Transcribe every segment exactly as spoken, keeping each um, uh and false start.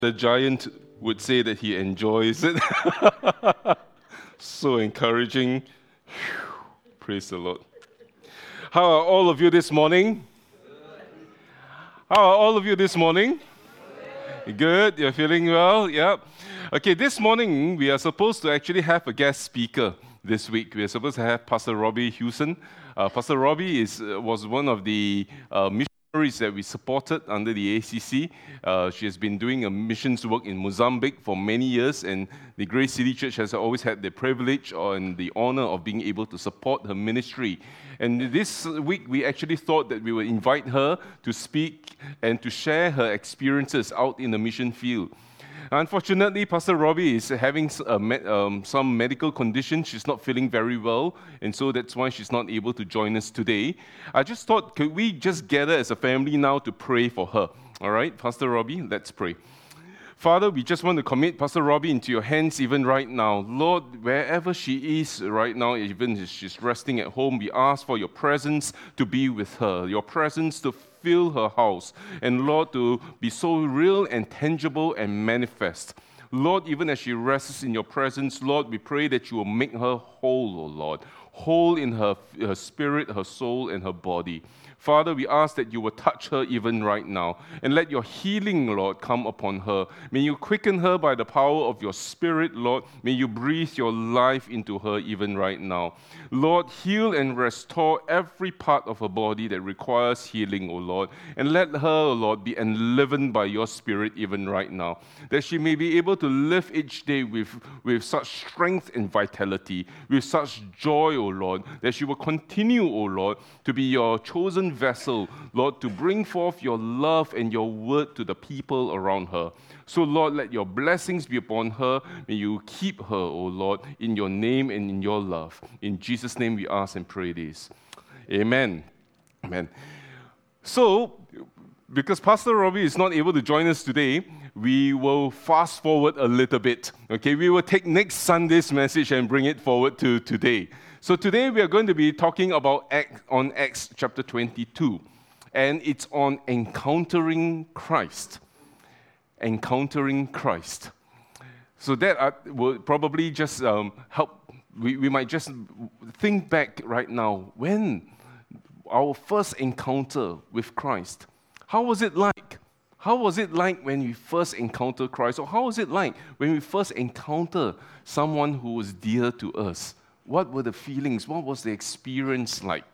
The giant would say that he enjoys it. So encouraging. Whew. Praise the Lord. How are all of you this morning? How are all of you this morning? Good. You're feeling well? Yeah. Okay, this morning we are supposed to actually have a guest speaker this week. We are supposed to have Pastor Robbie Hewson. Uh, Pastor Robbie is uh, was one of the uh, missionaries that we supported under the A C C. Uh, she has been doing a missions work in Mozambique for many years, and the Grace City Church has always had the privilege and the honor of being able to support her ministry. And this week, we actually thought that we would invite her to speak and to share her experiences out in the mission field. Unfortunately, Pastor Robbie is having a me- um, some medical condition. She's not feeling very well, and so that's why she's not able to join us today. I just thought, could we just gather as a family now to pray for her? All right, Pastor Robbie, let's pray. Father, we just want to commit Pastor Robbie into your hands even right now. Lord, wherever she is right now, even if she's resting at home, we ask for your presence to be with her, your presence to fill her house, and Lord, to be so real and tangible and manifest. Lord, even as she rests in your presence, Lord, we pray that you will make her whole, O Lord, whole in her, her spirit, her soul, and her body. Father, we ask that you will touch her even right now, and let your healing, Lord, come upon her. May you quicken her by the power of your Spirit, Lord. May you breathe your life into her even right now. Lord, heal and restore every part of her body that requires healing, O Lord, and let her, O Lord, be enlivened by your Spirit even right now, that she may be able to live each day with, with such strength and vitality, with such joy, O Lord, that she will continue, O Lord, to be your chosen vessel, Lord, to bring forth your love and your word to the people around her. So, Lord, let your blessings be upon her. May you keep her, O Lord, in your name and in your love. In Jesus' name we ask and pray this. Amen. Amen. So, because Pastor Robbie is not able to join us today, we will fast forward a little bit. Okay, we will take next Sunday's message and bring it forward to today. So today we are going to be talking about Acts, on Acts chapter twenty-two, and it's on encountering Christ. Encountering Christ. So that uh, will probably just um, help. We, we might just think back right now when our first encounter with Christ. How was it like? How was it like when we first encountered Christ? Or how was it like when we first encountered someone who was dear to us? What were the feelings? What was the experience like?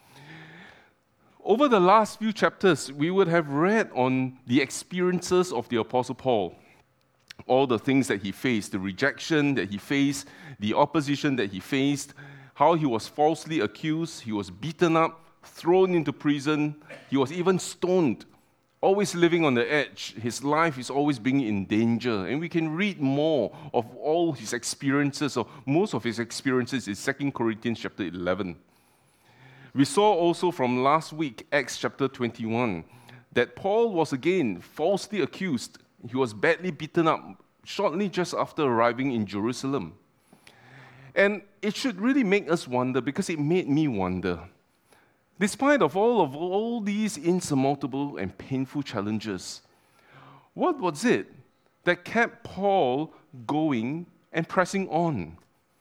Over the last few chapters, we would have read on the experiences of the Apostle Paul. All the things that he faced, the rejection that he faced, the opposition that he faced, how he was falsely accused, he was beaten up, thrown into prison, he was even stoned. Always living on the edge. His life is always being in danger. And we can read more of all his experiences, or most of his experiences in Second Corinthians chapter eleven. We saw also from last week, Acts chapter twenty-one, that Paul was again falsely accused. He was badly beaten up shortly just after arriving in Jerusalem. And it should really make us wonder, because it made me wonder. Despite of all of all these insurmountable and painful challenges, what was it that kept Paul going and pressing on?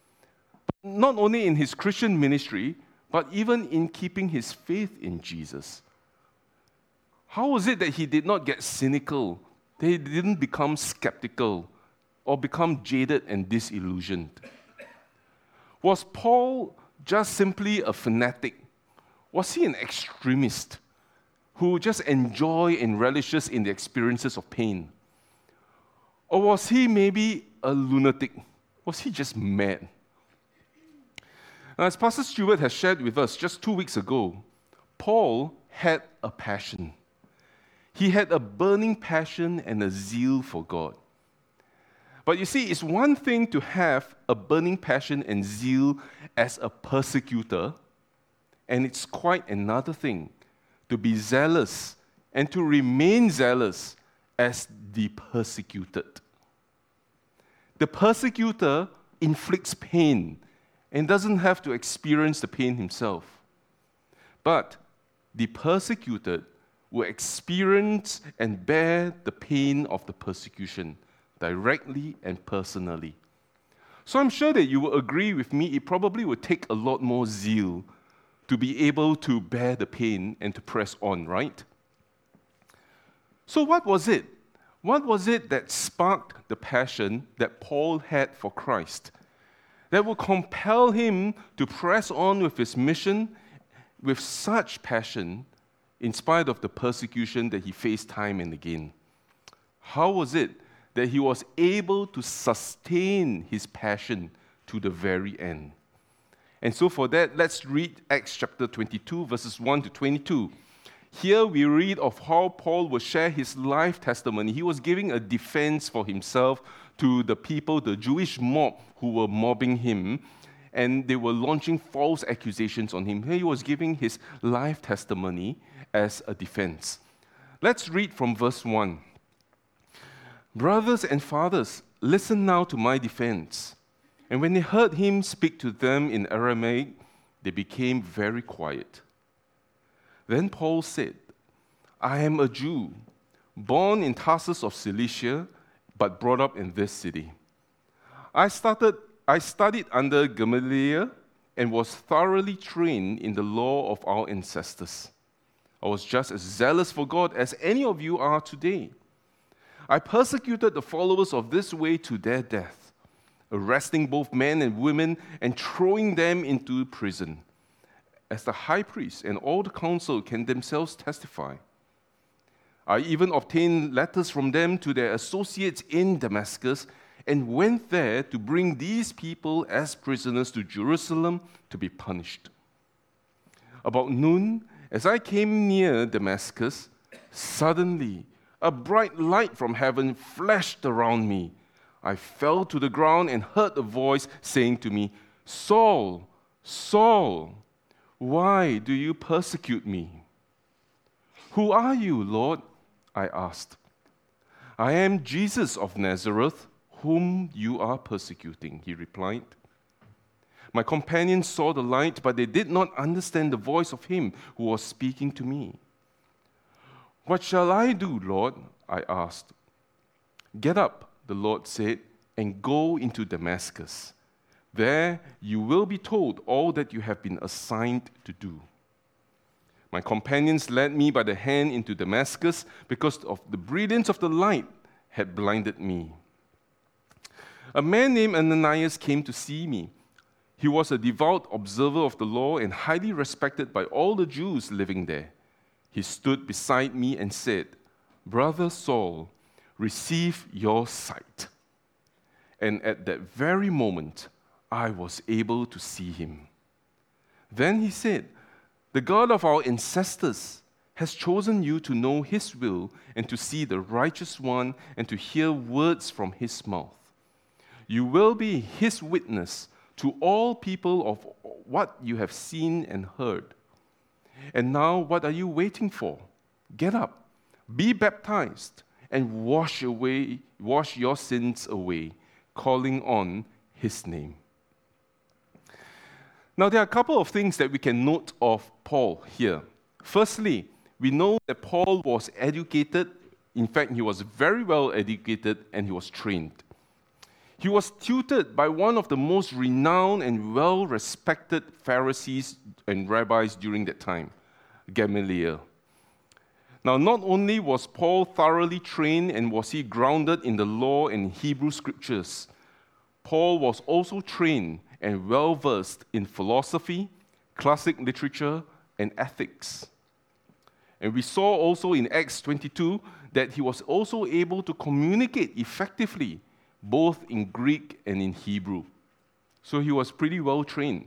Not only in his Christian ministry, but even in keeping his faith in Jesus. How was it that he did not get cynical, that he didn't become skeptical or become jaded and disillusioned? Was Paul just simply a fanatic? Was he an extremist who just enjoys and relishes in the experiences of pain? Or was he maybe a lunatic? Was he just mad? Now, as Pastor Stewart has shared with us just two weeks ago, Paul had a passion. He had a burning passion and a zeal for God. But you see, it's one thing to have a burning passion and zeal as a persecutor, and it's quite another thing to be zealous and to remain zealous as the persecuted. The persecutor inflicts pain and doesn't have to experience the pain himself. But the persecuted will experience and bear the pain of the persecution directly and personally. So I'm sure that you will agree with me, it probably would take a lot more zeal to be able to bear the pain and to press on, right? So what was it? What was it that sparked the passion that Paul had for Christ, that would compel him to press on with his mission with such passion in spite of the persecution that he faced time and again? How was it that he was able to sustain his passion to the very end? And so for that, let's read Acts chapter twenty-two, verses one to twenty-two. Here we read of how Paul will share his life testimony. He was giving a defense for himself to the people, the Jewish mob who were mobbing him, and they were launching false accusations on him. Here he was giving his life testimony as a defense. Let's read from verse one. "Brothers and fathers, listen now to my defense." And when they heard him speak to them in Aramaic, they became very quiet. Then Paul said, "I am a Jew, born in Tarsus of Cilicia, but brought up in this city. I started, I studied under Gamaliel and was thoroughly trained in the law of our ancestors. I was just as zealous for God as any of you are today. I persecuted the followers of this way to their death, arresting both men and women and throwing them into prison, as the high priest and all the council can themselves testify. I even obtained letters from them to their associates in Damascus and went there to bring these people as prisoners to Jerusalem to be punished. About noon, as I came near Damascus, suddenly a bright light from heaven flashed around me. I fell to the ground and heard a voice saying to me, 'Saul, Saul, why do you persecute me?' 'Who are you, Lord?' I asked. 'I am Jesus of Nazareth, whom you are persecuting,' he replied. My companions saw the light, but they did not understand the voice of him who was speaking to me. 'What shall I do, Lord?' I asked. 'Get up,' the Lord said, 'and go into Damascus. There you will be told all that you have been assigned to do.' My companions led me by the hand into Damascus because of the brilliance of the light had blinded me. A man named Ananias came to see me. He was a devout observer of the law and highly respected by all the Jews living there. He stood beside me and said, 'Brother Saul, receive your sight.' And at that very moment, I was able to see him. Then he said, 'The God of our ancestors has chosen you to know his will and to see the righteous one and to hear words from his mouth. You will be his witness to all people of what you have seen and heard. And now what are you waiting for? Get up, be baptized, and wash away, wash your sins away, calling on his name.'" Now, there are a couple of things that we can note of Paul here. Firstly, we know that Paul was educated. In fact, he was very well educated and he was trained. He was tutored by one of the most renowned and well-respected Pharisees and rabbis during that time, Gamaliel. Now, not only was Paul thoroughly trained and was he grounded in the law and Hebrew scriptures, Paul was also trained and well-versed in philosophy, classic literature, and ethics. And we saw also in Acts twenty-two that he was also able to communicate effectively, both in Greek and in Hebrew. So he was pretty well trained.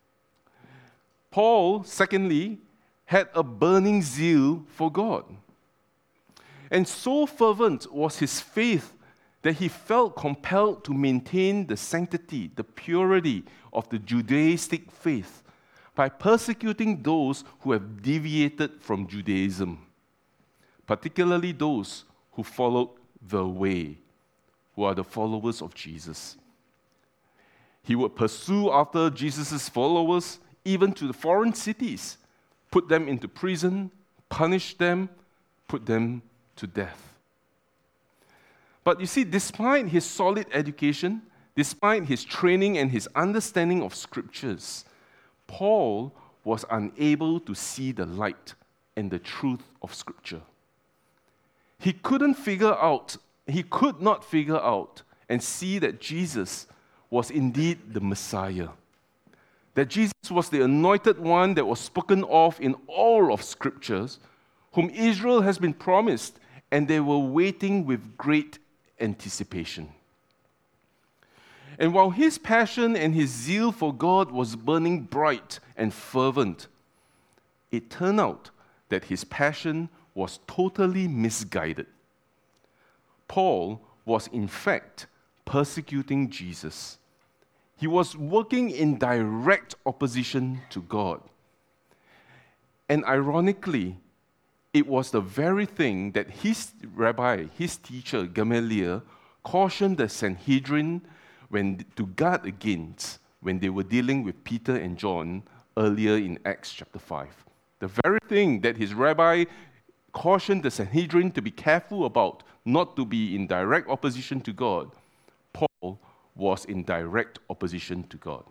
Paul, secondly, had a burning zeal for God. And so fervent was his faith that he felt compelled to maintain the sanctity, the purity of the Judaistic faith by persecuting those who have deviated from Judaism, particularly those who followed the way, who are the followers of Jesus. He would pursue after Jesus' followers even to the foreign cities, put them into prison, punish them, put them to death. But you see, despite his solid education, despite his training and his understanding of scriptures, Paul was unable to see the light and the truth of Scripture. He couldn't figure out, he could not figure out and see that Jesus was indeed the Messiah, that Jesus was the anointed one that was spoken of in all of Scriptures, whom Israel has been promised, and they were waiting with great anticipation. And while his passion and his zeal for God was burning bright and fervent, it turned out that his passion was totally misguided. Paul was in fact persecuting Jesus. He was working in direct opposition to God. And ironically, it was the very thing that his rabbi, his teacher, Gamaliel, cautioned the Sanhedrin when, to guard against when they were dealing with Peter and John earlier in Acts chapter five. The very thing that his rabbi cautioned the Sanhedrin to be careful about, not to be in direct opposition to God, Paul was in direct opposition to God.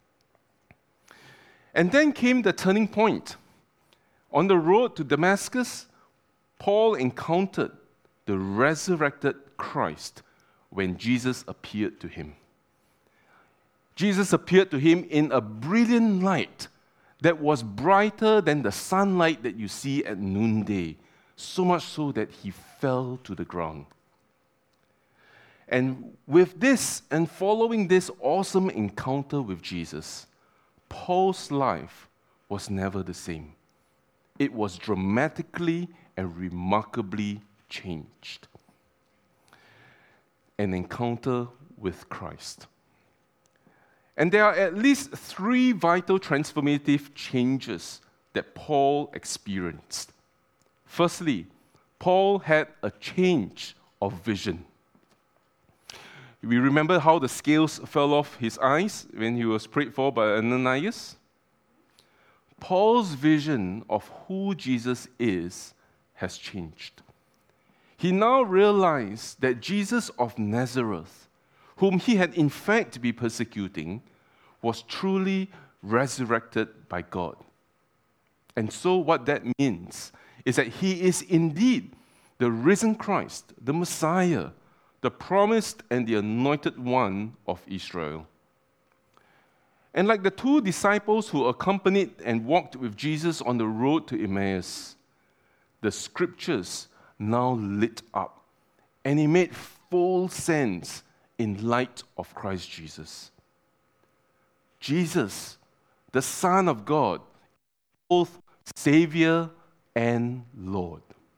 And then came the turning point. On the road to Damascus, Paul encountered the resurrected Christ when Jesus appeared to him. Jesus appeared to him in a brilliant light that was brighter than the sunlight that you see at noonday, so much so that he fell to the ground. And with this, and following this awesome encounter with Jesus, Paul's life was never the same. It was dramatically and remarkably changed. An encounter with Christ. And there are at least three vital transformative changes that Paul experienced. Firstly, Paul had a change of vision. We remember how the scales fell off his eyes when he was prayed for by Ananias? Paul's vision of who Jesus is has changed. He now realized that Jesus of Nazareth, whom he had in fact been persecuting, was truly resurrected by God. And so what that means is that he is indeed the risen Christ, the Messiah, the promised and the anointed one of Israel. And like the two disciples who accompanied and walked with Jesus on the road to Emmaus, the scriptures now lit up, and it made full sense in light of Christ Jesus. Jesus, the Son of God, both Savior and Lord.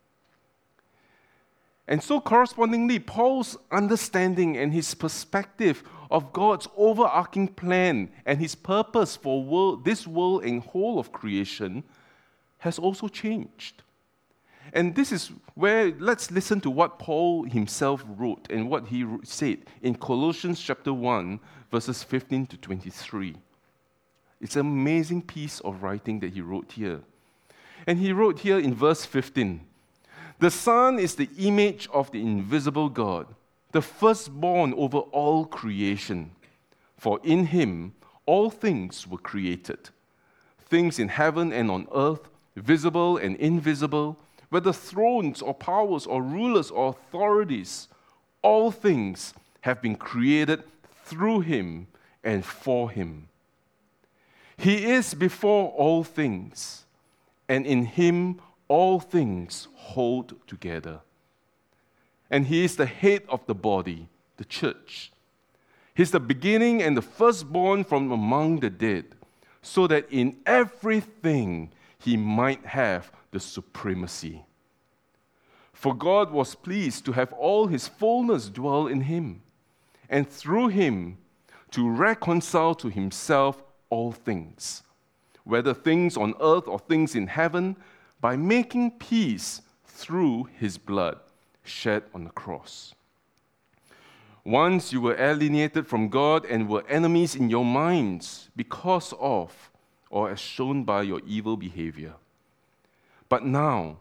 And so correspondingly, Paul's understanding and his perspective of God's overarching plan and his purpose for world, this world and whole of creation has also changed. And this is where, let's listen to what Paul himself wrote and what he said in Colossians chapter one, verses fifteen to twenty-three. It's an amazing piece of writing that he wrote here. And he wrote here in verse fifteen, "The Son is the image of the invisible God, the firstborn over all creation. For in him all things were created, things in heaven and on earth, visible and invisible, whether thrones or powers or rulers or authorities, all things have been created through him and for him. He is before all things, and in him all things hold together. And he is the head of the body, the church. He's the beginning and the firstborn from among the dead, so that in everything he might have the supremacy. For God was pleased to have all his fullness dwell in him, and through him to reconcile to himself all things, whether things on earth or things in heaven, by making peace through his blood shed on the cross. Once you were alienated from God and were enemies in your minds because of, or as shown by your evil behavior. But now,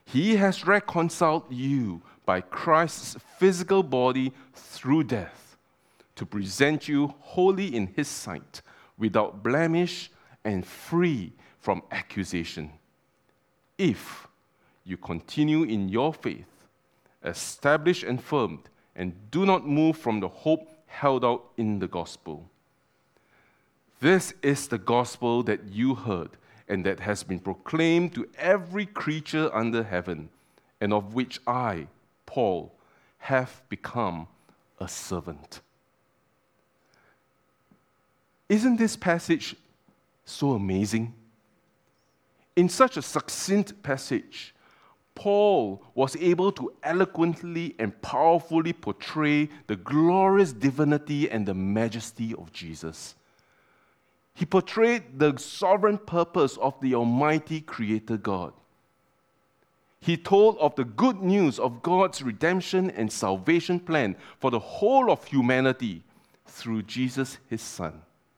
He has reconciled you by Christ's physical body through death, to present you holy in His sight, without blemish and free from accusation. If you continue in your faith, established and firm, and do not move from the hope held out in the gospel. This is the gospel that you heard, and that has been proclaimed to every creature under heaven, and of which I, Paul, have become a servant. Isn't this passage so amazing? In such a succinct passage, Paul was able to eloquently and powerfully portray the glorious divinity and the majesty of Jesus. He portrayed the sovereign purpose of the Almighty Creator God. He told of the good news of God's redemption and salvation plan for the whole of humanity through Jesus, His Son.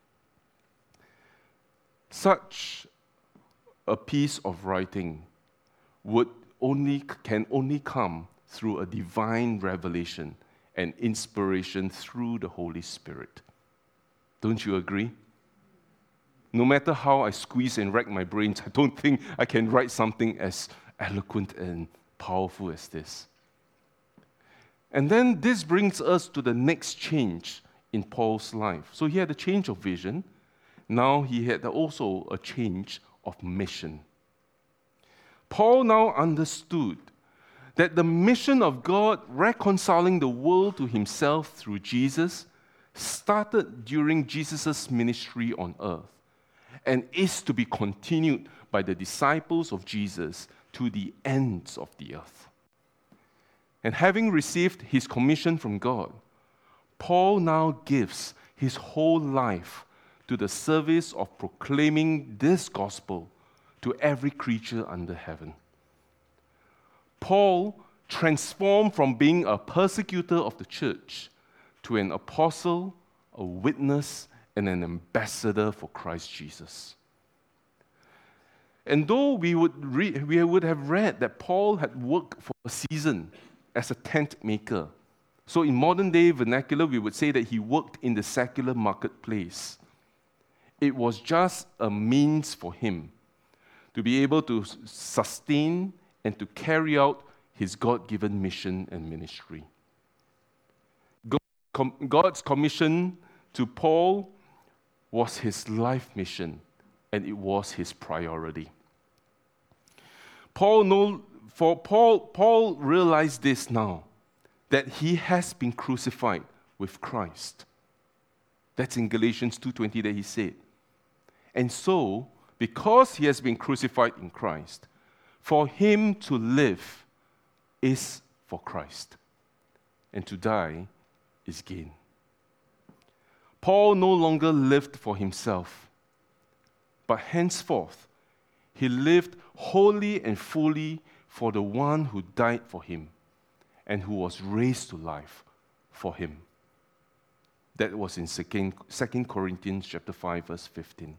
Such a piece of writing would only can only come through a divine revelation and inspiration through the Holy Spirit. Don't you agree? No matter how I squeeze and rack my brains, I don't think I can write something as eloquent and powerful as this. And then this brings us to the next change in Paul's life. So he had a change of vision. Now he had also a change of mission. Paul now understood that the mission of God reconciling the world to Himself through Jesus started during Jesus' ministry on earth and is to be continued by the disciples of Jesus to the ends of the earth. And having received his commission from God, Paul now gives his whole life to the service of proclaiming this gospel to every creature under heaven. Paul transformed from being a persecutor of the church to an apostle, a witness, and an ambassador for Christ Jesus. And though we would, re- we would have read that Paul had worked for a season as a tent maker, so in modern day vernacular, we would say that he worked in the secular marketplace. It was just a means for him to be able to sustain and to carry out his God-given mission and ministry. God's commission to Paul was his life mission, and it was his priority. Paul know, for Paul, Paul realized this now, that he has been crucified with Christ. That's in Galatians two twenty that he said. And so, because he has been crucified in Christ, for him to live is for Christ, and to die is gain. Paul no longer lived for himself, but henceforth he lived wholly and fully for the one who died for him and who was raised to life for him. That was in Second Corinthians chapter five, verse fifteen.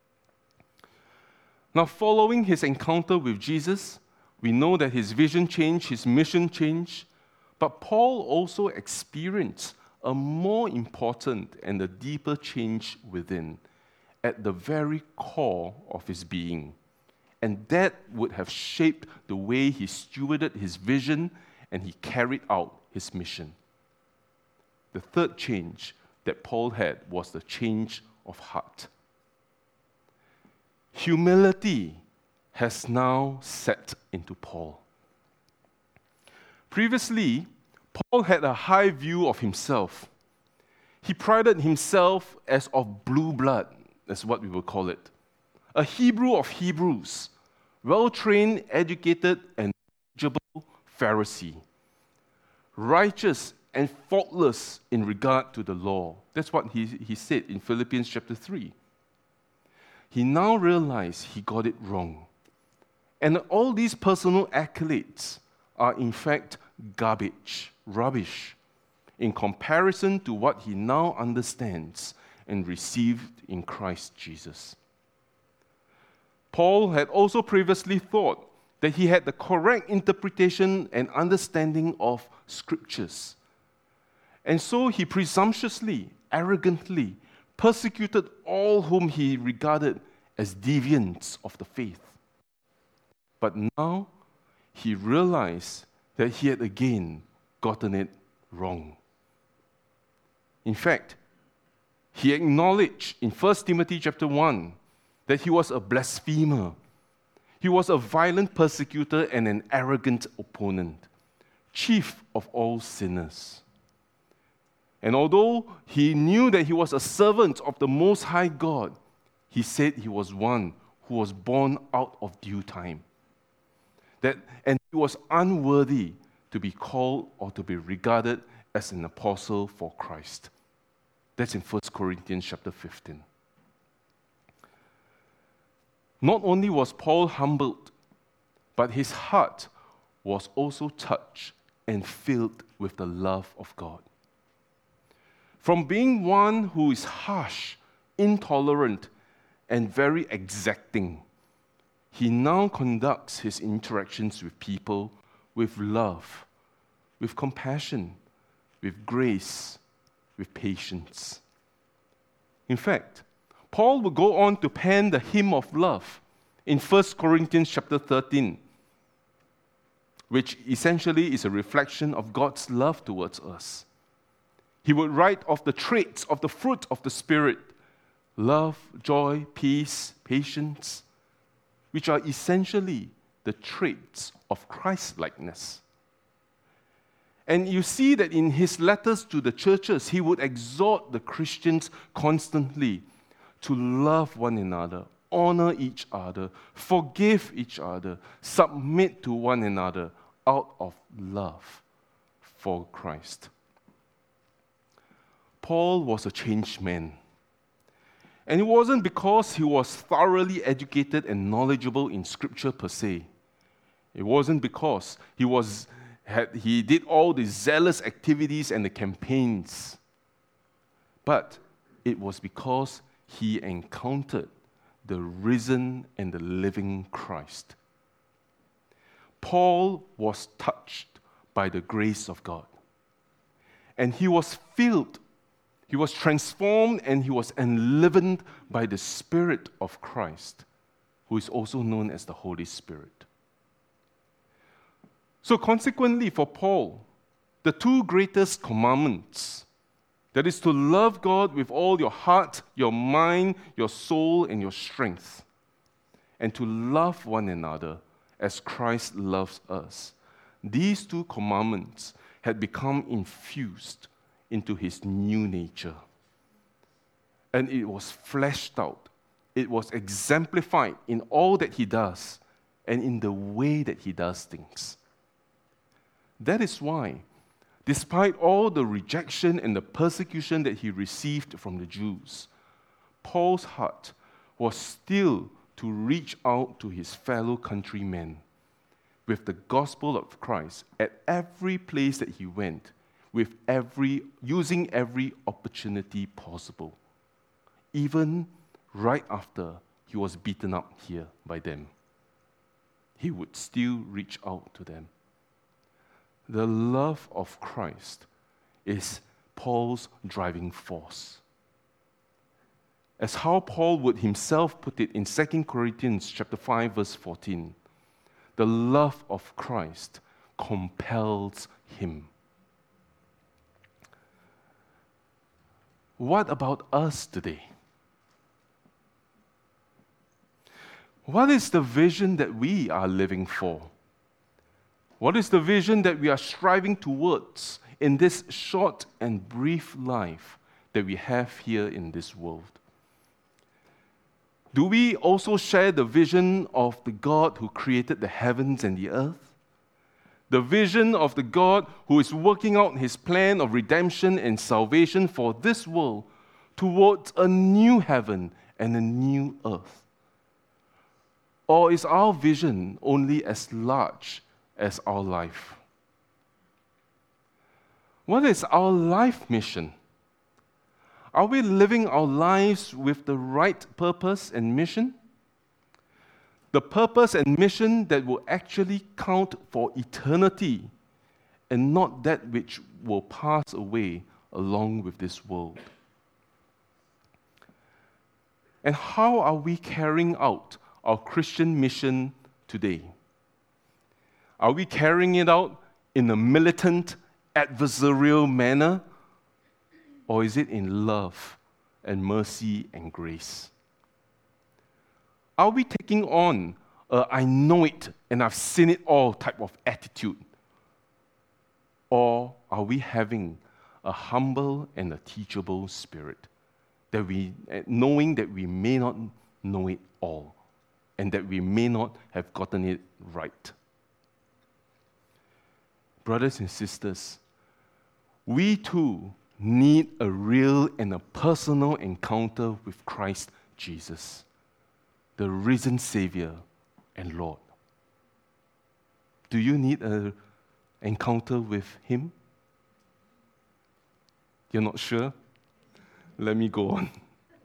Now, following his encounter with Jesus, we know that his vision changed, his mission changed, but Paul also experienced a more important and a deeper change within, at the very core of his being. And that would have shaped the way he stewarded his vision and he carried out his mission. The third change that Paul had was the change of heart. Humility has now set into Paul. Previously, Paul had a high view of himself. He prided himself as of blue blood, that's what we will call it. A Hebrew of Hebrews, well-trained, educated, and knowledgeable Pharisee. Righteous and faultless in regard to the law. That's what he, he said in Philippians chapter three. He now realized he got it wrong. And all these personal accolades are in fact garbage, rubbish, in comparison to what he now understands and received in Christ Jesus. Paul had also previously thought that he had the correct interpretation and understanding of Scriptures. And so he presumptuously, arrogantly persecuted all whom he regarded as deviants of the faith. But now he realized that he had again gotten it wrong. In fact, he acknowledged in First Timothy chapter one that he was a blasphemer. He was a violent persecutor and an arrogant opponent, chief of all sinners. And although he knew that he was a servant of the Most High God, he said he was one who was born out of due time. That, and he was unworthy to be called or to be regarded as an apostle for Christ. That's in First Corinthians chapter fifteen. Not only was Paul humbled, but his heart was also touched and filled with the love of God. From being one who is harsh, intolerant, and very exacting, he now conducts his interactions with people with love, with compassion, with grace, with patience. In fact, Paul will go on to pen the hymn of love in First Corinthians chapter thirteen, which essentially is a reflection of God's love towards us. He would write of the traits of the fruit of the Spirit, love, joy, peace, patience, which are essentially the traits of Christ-likeness. And you see that in his letters to the churches, he would exhort the Christians constantly to love one another, honor each other, forgive each other, submit to one another out of love for Christ. Paul was a changed man. And it wasn't because he was thoroughly educated and knowledgeable in Scripture per se. It wasn't because he was had, he did all the zealous activities and the campaigns. But it was because he encountered the risen and the living Christ. Paul was touched by the grace of God. And he was filled, he was transformed, and he was enlivened by the Spirit of Christ, who is also known as the Holy Spirit. So consequently, for Paul, the two greatest commandments, that is to love God with all your heart, your mind, your soul, and your strength, and to love one another as Christ loves us. These two commandments had become infused into his new nature. And it was fleshed out. It was exemplified in all that he does and in the way that he does things. That is why, despite all the rejection and the persecution that he received from the Jews, Paul's heart was still to reach out to his fellow countrymen with the gospel of Christ at every place that he went, with every using every opportunity possible, even right after he was beaten up here by them. He would still reach out to them. The love of Christ is Paul's driving force. As how Paul would himself put it in Second Corinthians chapter five, verse fourteen, the love of Christ compels him. What about us today? What is the vision that we are living for? What is the vision that we are striving towards in this short and brief life that we have here in this world? Do we also share the vision of the God who created the heavens and the earth? The vision of the God who is working out his plan of redemption and salvation for this world towards a new heaven and a new earth? Or is our vision only as large as our life? What is our life mission? Are we living our lives with the right purpose and mission? the purpose and mission that will actually count for eternity and not that which will pass away along with this world. And how are we carrying out our Christian mission today? Are we carrying it out in a militant, adversarial manner? Or is it in love and mercy and grace? Are we taking on a I know it and I've seen it all type of attitude? Or are we having a humble and a teachable spirit, that we, knowing that we may not know it all and that we may not have gotten it right? Brothers and sisters, we too need a real and a personal encounter with Christ Jesus, the risen Savior and Lord. Do you need an encounter with Him? You're not sure? Let me go on.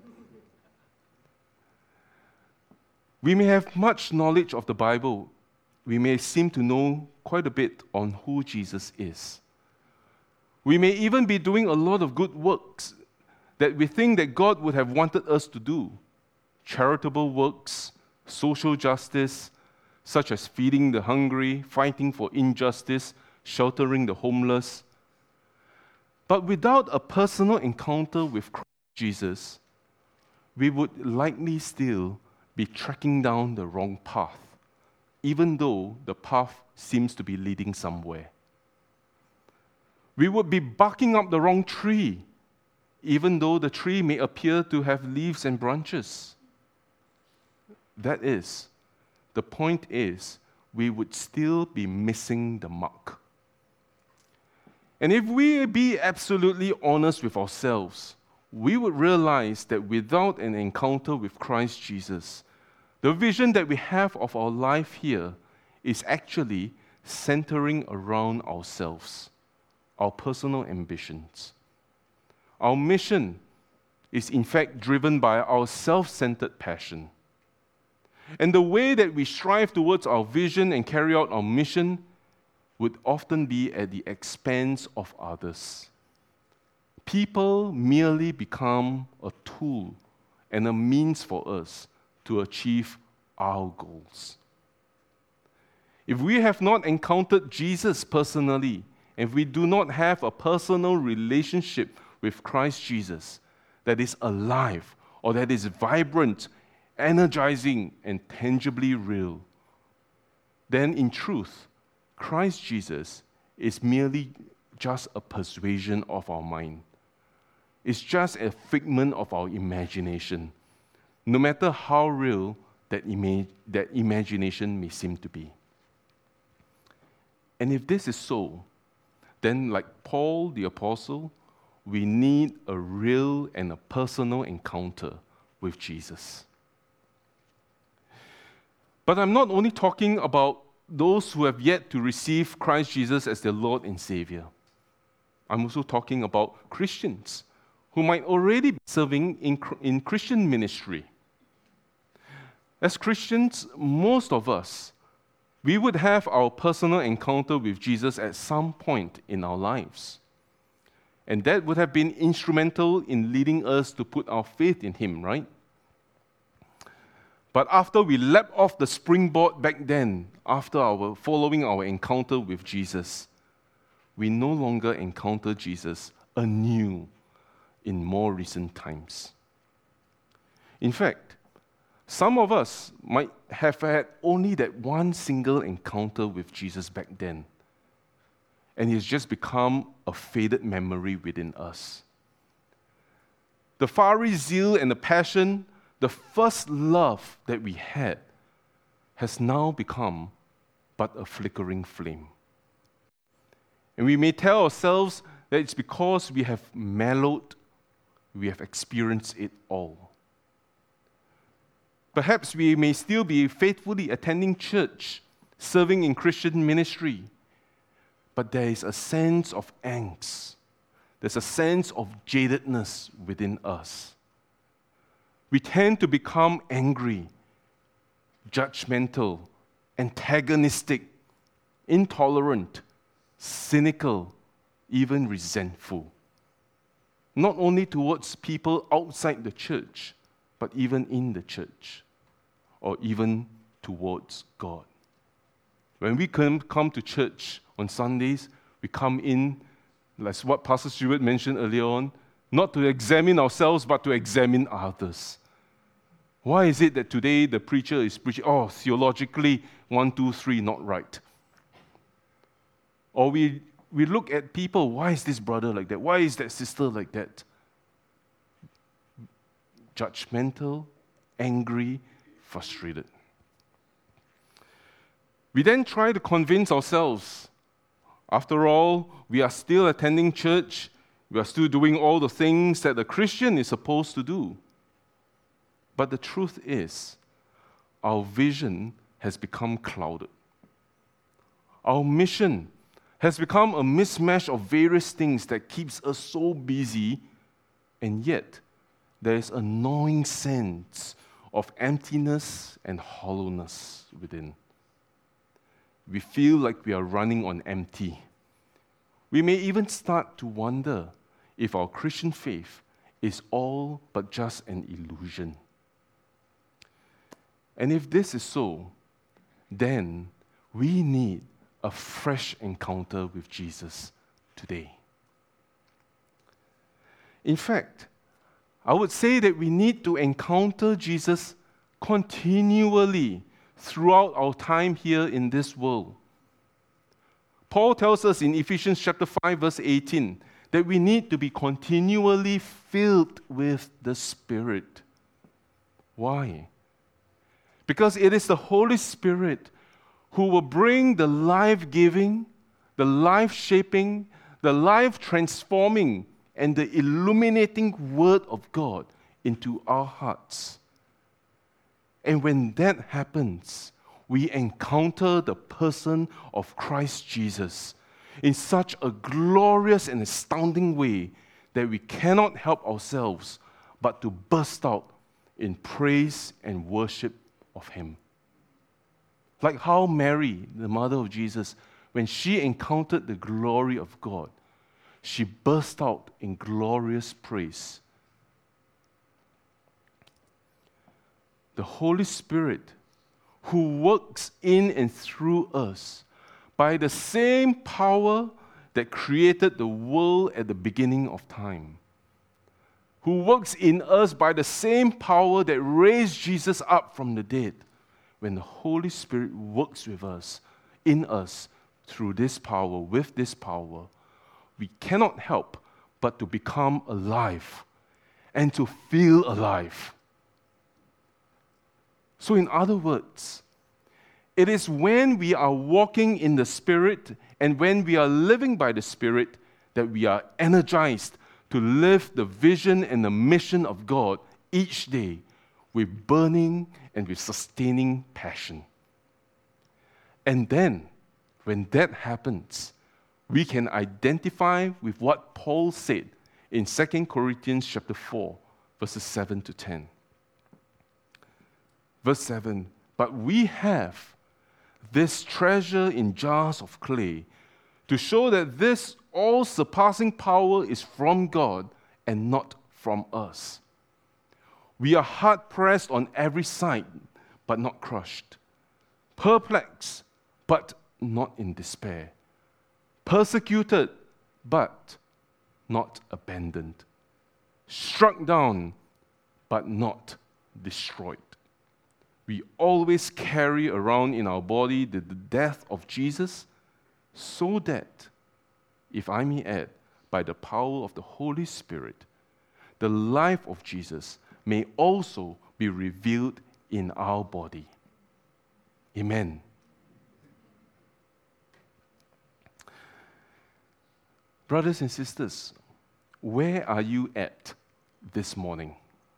We may have much knowledge of the Bible. We may seem to know quite a bit on who Jesus is. We may even be doing a lot of good works that we think that God would have wanted us to do. Charitable works, social justice, such as feeding the hungry, fighting for injustice, sheltering the homeless. But without a personal encounter with Christ Jesus, we would likely still be tracking down the wrong path, even though the path seems to be leading somewhere. We would be barking up the wrong tree, even though the tree may appear to have leaves and branches. That is, the point is, we would still be missing the mark. And if we be absolutely honest with ourselves, we would realize that without an encounter with Christ Jesus, the vision that we have of our life here is actually centering around ourselves, our personal ambitions. Our mission is in fact driven by our self-centered passion. And the way that we strive towards our vision and carry out our mission would often be at the expense of others. People merely become a tool and a means for us to achieve our goals. If we have not encountered Jesus personally, if we do not have a personal relationship with Christ Jesus that is alive or that is vibrant, energizing, and tangibly real, then in truth, Christ Jesus is merely just a persuasion of our mind. It's just a figment of our imagination, no matter how real that, ima- that imagination may seem to be. And if this is so, then like Paul the Apostle, we need a real and a personal encounter with Jesus. But I'm not only talking about those who have yet to receive Christ Jesus as their Lord and Savior. I'm also talking about Christians who might already be serving in, in Christian ministry. As Christians, most of us, we would have our personal encounter with Jesus at some point in our lives. And that would have been instrumental in leading us to put our faith in Him, right? But after we leapt off the springboard back then, after our following our encounter with Jesus, we no longer encounter Jesus anew in more recent times. In fact, some of us might have had only that one single encounter with Jesus back then, and it's just become a faded memory within us. The fiery zeal and the passion, the first love that we had, has now become but a flickering flame. And we may tell ourselves that it's because we have mellowed, we have experienced it all. Perhaps we may still be faithfully attending church, serving in Christian ministry, but there is a sense of angst. There's a sense of jadedness within us. We tend to become angry, judgmental, antagonistic, intolerant, cynical, even resentful. Not only towards people outside the church, but even in the church, or even towards God. When we come, come to church on Sundays, we come in, like what Pastor Stewart mentioned earlier on, not to examine ourselves, but to examine others. Why is it that today the preacher is preaching, oh, theologically, one, two, three, not right? Or we, we look at people, why is this brother like that? Why is that sister like that? Judgmental, angry, frustrated. We then try to convince ourselves, after all, we are still attending church, we are still doing all the things that a Christian is supposed to do. But the truth is, our vision has become clouded. Our mission has become a mismatch of various things that keeps us so busy, and yet there is a gnawing sense of emptiness and hollowness within. We feel like we are running on empty. We may even start to wonder if our Christian faith is all but just an illusion. And if this is so, then we need a fresh encounter with Jesus today. In fact, I would say that we need to encounter Jesus continually throughout our time here in this world. Paul tells us in Ephesians chapter five, verse eighteen, that we need to be continually filled with the Spirit. Why? Because it is the Holy Spirit who will bring the life-giving, the life-shaping, the life-transforming, and the illuminating Word of God into our hearts. And when that happens, we encounter the person of Christ Jesus in such a glorious and astounding way that we cannot help ourselves but to burst out in praise and worship of Him. Like how Mary, the mother of Jesus, when she encountered the glory of God, she burst out in glorious praise. The Holy Spirit, who works in and through us by the same power that created the world at the beginning of time, who works in us by the same power that raised Jesus up from the dead. When the Holy Spirit works with us, in us, through this power, with this power, we cannot help but to become alive and to feel alive. So in other words, it is when we are walking in the Spirit and when we are living by the Spirit that we are energized to live the vision and the mission of God each day with burning and with sustaining passion. And then, when that happens, we can identify with what Paul said in Second Corinthians chapter four, verses seven to ten. Verse seven, but we have this treasure in jars of clay to show that this all-surpassing power is from God and not from us. We are hard-pressed on every side, but not crushed. Perplexed, but not in despair. Persecuted, but not abandoned. Struck down, but not destroyed. We always carry around in our body the, the death of Jesus, so that, if I may add, by the power of the Holy Spirit, the life of Jesus may also be revealed in our body. Amen. Brothers and sisters, where are you at this morning?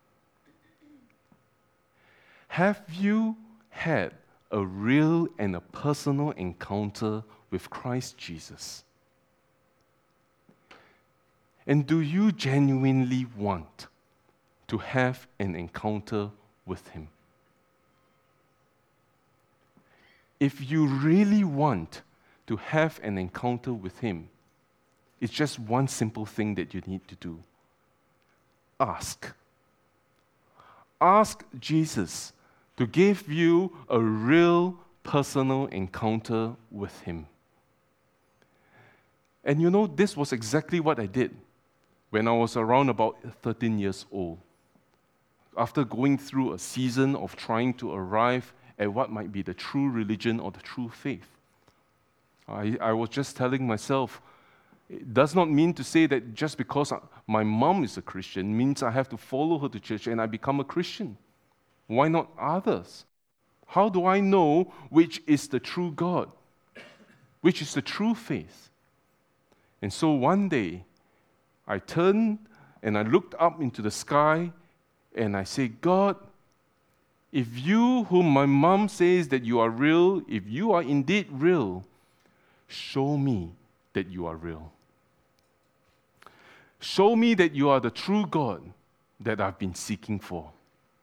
Have you had a real and a personal encounter with Christ Jesus? And do you genuinely want to have an encounter with Him? if you really want to have an encounter with Him, it's just one simple thing that you need to do. Ask. Ask Jesus to give you a real personal encounter with Him. And you know, this was exactly what I did when I was around about thirteen years old. After going through a season of trying to arrive at what might be the true religion or the true faith, I, I was just telling myself, it does not mean to say that just because my mom is a Christian means I have to follow her to church and I become a Christian. Why not others? How do I know which is the true God? Which is the true faith? And so one day, I turned and I looked up into the sky and I said, God, if you, whom my mom says that you are real, if you are indeed real, show me that you are real. Show me that you are the true God that I've been seeking for.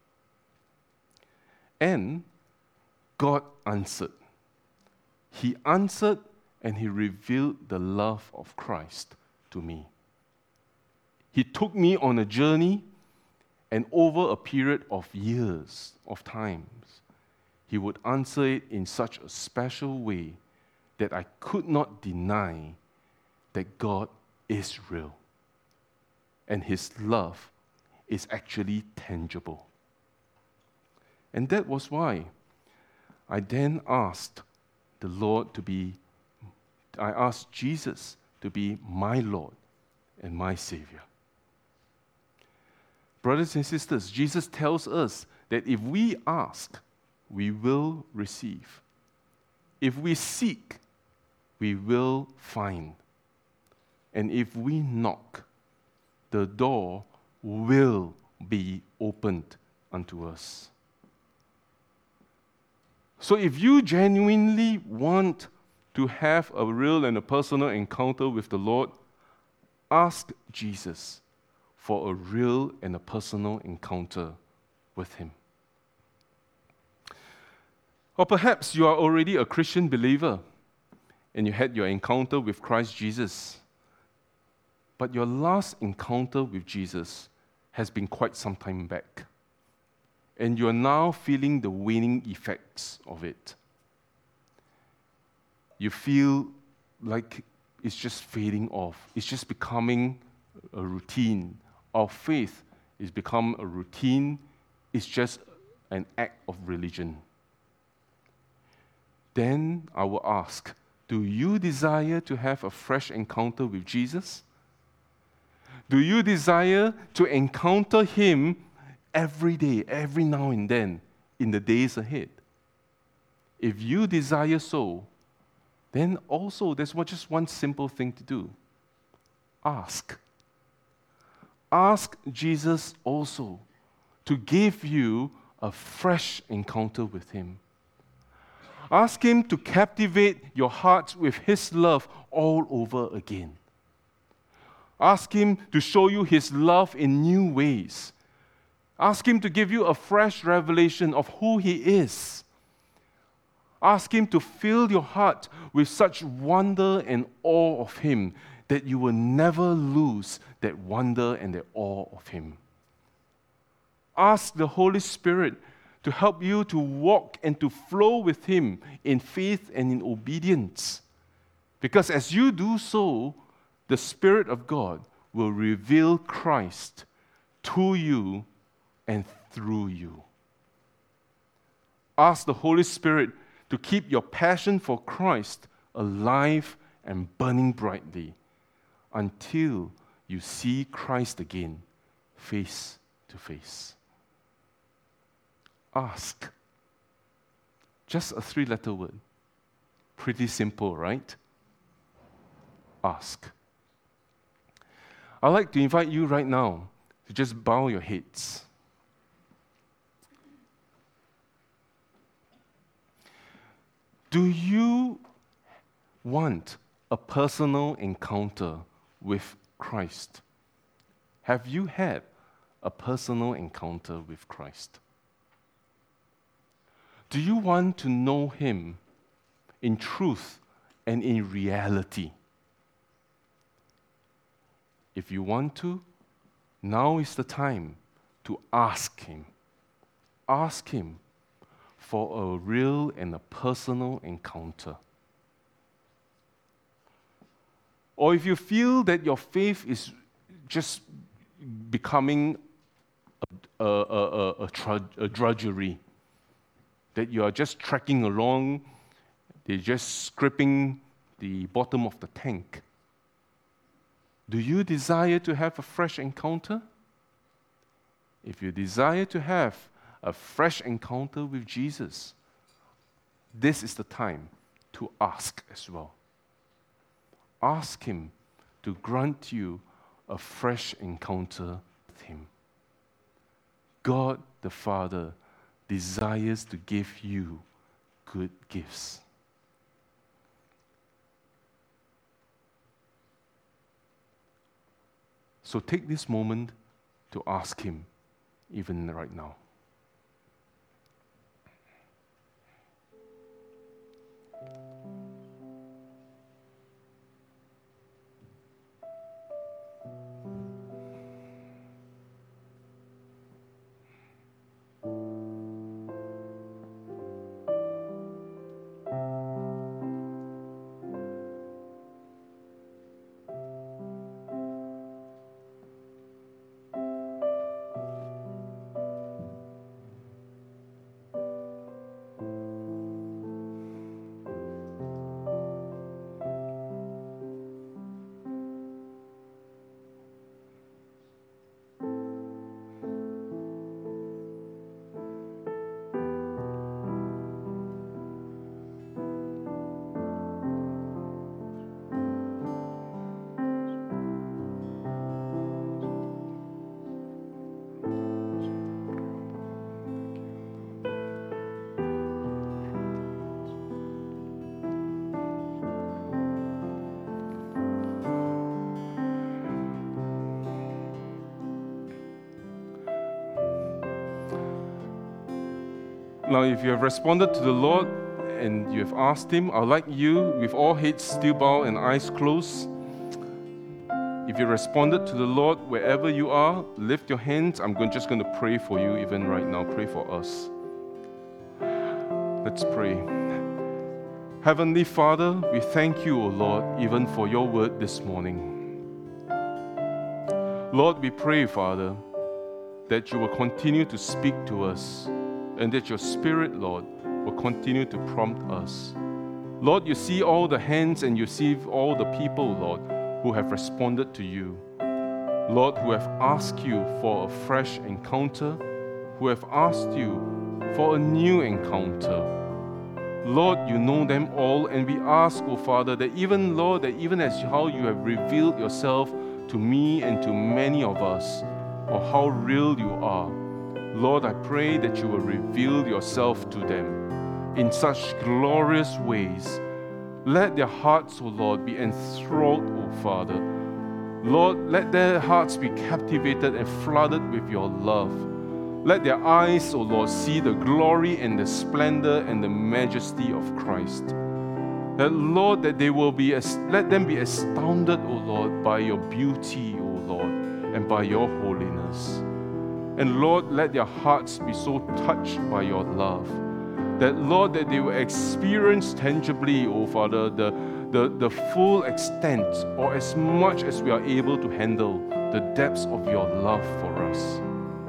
And God answered. He answered and He revealed the love of Christ to me. He took me on a journey, and over a period of years, of times, He would answer it in such a special way that I could not deny that God is real. And His love is actually tangible. And that was why I then asked the Lord to be, I asked Jesus to be my Lord and my Savior. Brothers and sisters, Jesus tells us that if we ask, we will receive. If we seek, we will find. And if we knock, the door will be opened unto us. So if you genuinely want to have a real and a personal encounter with the Lord, ask Jesus for a real and a personal encounter with Him. Or perhaps you are already a Christian believer and you had your encounter with Christ Jesus, but your last encounter with Jesus has been quite some time back, and you are now feeling the waning effects of it. You feel like it's just fading off. It's just becoming a routine. Our faith is become a routine. It's just an act of religion. Then I will ask, do you desire to have a fresh encounter with Jesus? Do you desire to encounter Him every day, every now and then, in the days ahead? If you desire so, then also there's just one simple thing to do. Ask. Ask Jesus also to give you a fresh encounter with Him. Ask Him to captivate your heart with His love all over again. Ask Him to show you His love in new ways. Ask Him to give you a fresh revelation of who He is. Ask Him to fill your heart with such wonder and awe of Him that you will never lose that wonder and that awe of Him. Ask the Holy Spirit to help you to walk and to flow with Him in faith and in obedience. Because as you do so, the Spirit of God will reveal Christ to you and through you. Ask the Holy Spirit to keep your passion for Christ alive and burning brightly until you see Christ again, face to face. Ask. Just a three-letter word. Pretty simple, right? Ask. I'd like to invite you right now to just bow your heads. Do you want a personal encounter with Christ? Have you had a personal encounter with Christ? Do you want to know Him in truth, and in reality. If you want to, now is the time to ask Him. Ask Him for a real and a personal encounter. Or if you feel that your faith is just becoming a, a, a, a, trud- a drudgery, that you are just trekking along, they're just scraping the bottom of the tank. Do you desire to have a fresh encounter? If you desire to have a fresh encounter with Jesus, this is the time to ask as well. Ask Him to grant you a fresh encounter with Him. God the Father desires to give you good gifts. So take this moment to ask Him, even right now. Now, if you have responded to the Lord and you have asked Him, I'd like you, with all heads still bowed and eyes closed, if you responded to the Lord wherever you are, lift your hands. I'm going, just going to pray for you even right now. Pray for us. Let's pray. Heavenly Father, we thank you, O Lord, even for your word this morning. Lord, we pray, Father, that you will continue to speak to us, and that your Spirit, Lord, will continue to prompt us. Lord, you see all the hands and you see all the people, Lord, who have responded to you. Lord, who have asked you for a fresh encounter, who have asked you for a new encounter. Lord, you know them all, and we ask, oh Father, that even, Lord, that even as how you have revealed yourself to me and to many of us, or how real you are, Lord, I pray that you will reveal yourself to them in such glorious ways. Let their hearts, O Lord, be enthralled, O Father. Lord, let their hearts be captivated and flooded with your love. Let their eyes, O Lord, see the glory and the splendor and the majesty of Christ. That, Lord, that they will be, let them be astounded, O Lord, by your beauty, O Lord, and by your holiness. And Lord, let their hearts be so touched by your love that, Lord, that they will experience tangibly, oh Father, the, the, the full extent, or as much as we are able to handle, the depths of your love for us.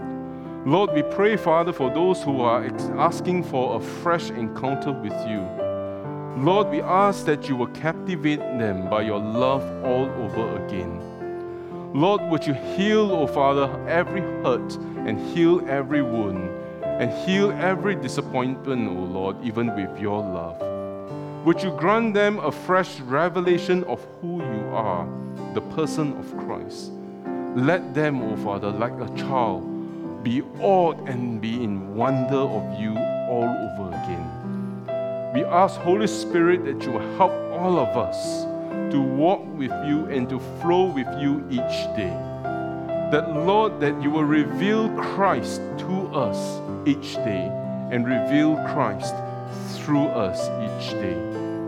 Lord, we pray, Father, for those who are asking for a fresh encounter with you. Lord, we ask that you will captivate them by your love all over again. Lord, would you heal, oh Father, every hurt and heal every wound and heal every disappointment, oh Lord, even with your love. Would you grant them a fresh revelation of who you are, the person of Christ. Let them, oh Father, like a child, be awed and be in wonder of you all over again. We ask, Holy Spirit, that you will help all of us to walk with you and to flow with you each day. That, Lord, that you will reveal Christ to us each day and reveal Christ through us each day.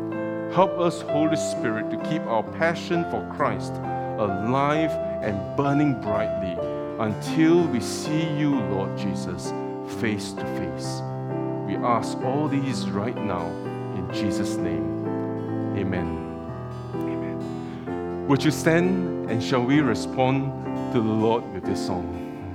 Help us, Holy Spirit, to keep our passion for Christ alive and burning brightly until we see you, Lord Jesus, face to face. We ask all these right now in Jesus' name. Amen. Amen. Would you stand and shall we respond to the Lord with this song?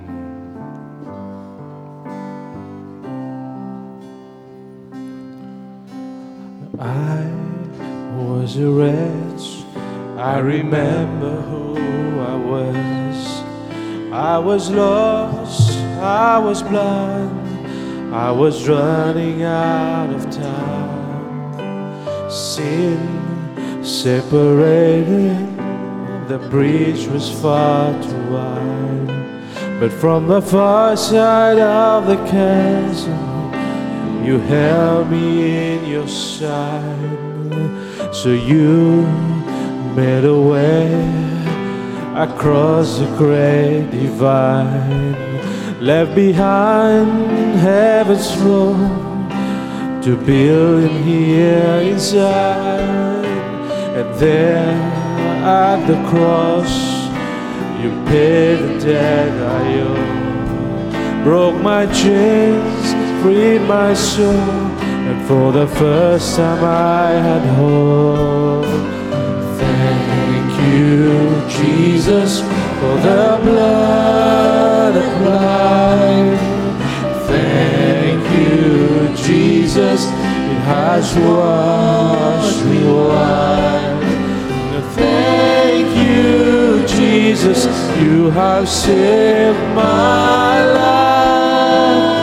I was a wretch, I remember who I was. I was lost, I was blind, I was running out of time. Sin separated, the bridge was far too wide. But from the far side of the chasm, you held me in your side. So you made a way across the great divide, left behind heaven's throne to build him here inside. And there at the cross you paid the debt I owe, broke my chains, freed my soul, and for the first time I had hope. Thank you, Jesus, for the blood applied. Thank you, Jesus, it has washed me white. Thank you, Jesus, you have saved my life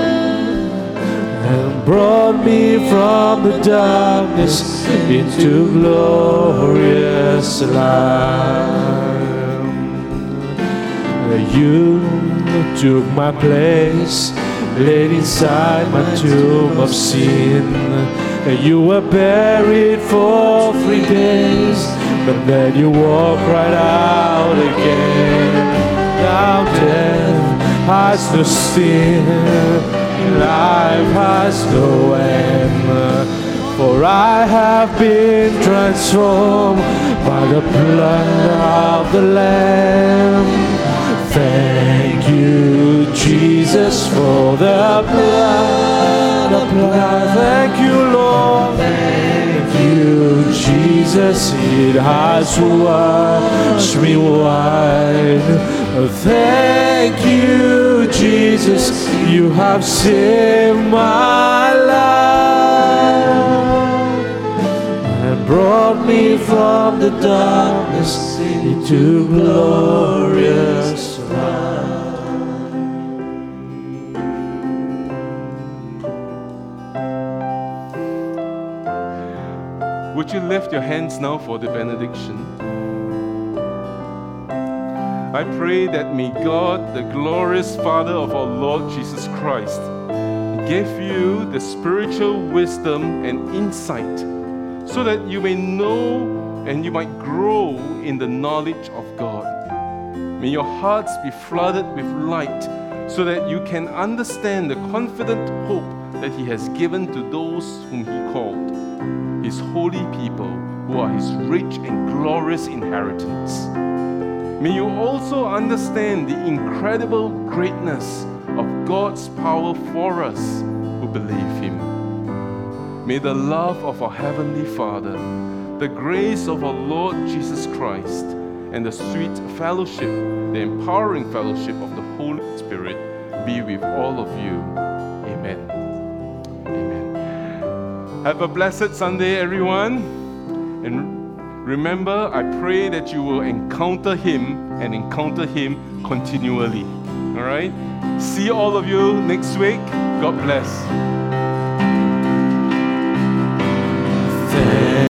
and brought me from the darkness into glorious light. You took my place, laid inside my tomb of sin. You were buried for three days, but then you walk right out again. Now death has no sting, life has no end. For I have been transformed by the blood of the Lamb. Thank you, Jesus, for the blood, the blood. Thank you, Lord. Thank you, Jesus, it has washed me white. Thank you, Jesus, you have saved my life and brought me from the darkness into glorious light. Would you lift your hands now for the benediction? I pray that may God, the glorious Father of our Lord Jesus Christ, give you the spiritual wisdom and insight so that you may know and you might grow in the knowledge of God. May your hearts be flooded with light so that you can understand the confident hope that He has given to those whom He called, His holy people who are His rich and glorious inheritance. May you also understand the incredible greatness of God's power for us who believe Him. May the love of our Heavenly Father, the grace of our Lord Jesus Christ, and the sweet fellowship, the empowering fellowship of the Holy Spirit be with all of you. Amen. Amen. Have a blessed Sunday, everyone. And remember, I pray that you will encounter Him and encounter Him continually. All right? See all of you next week. God bless.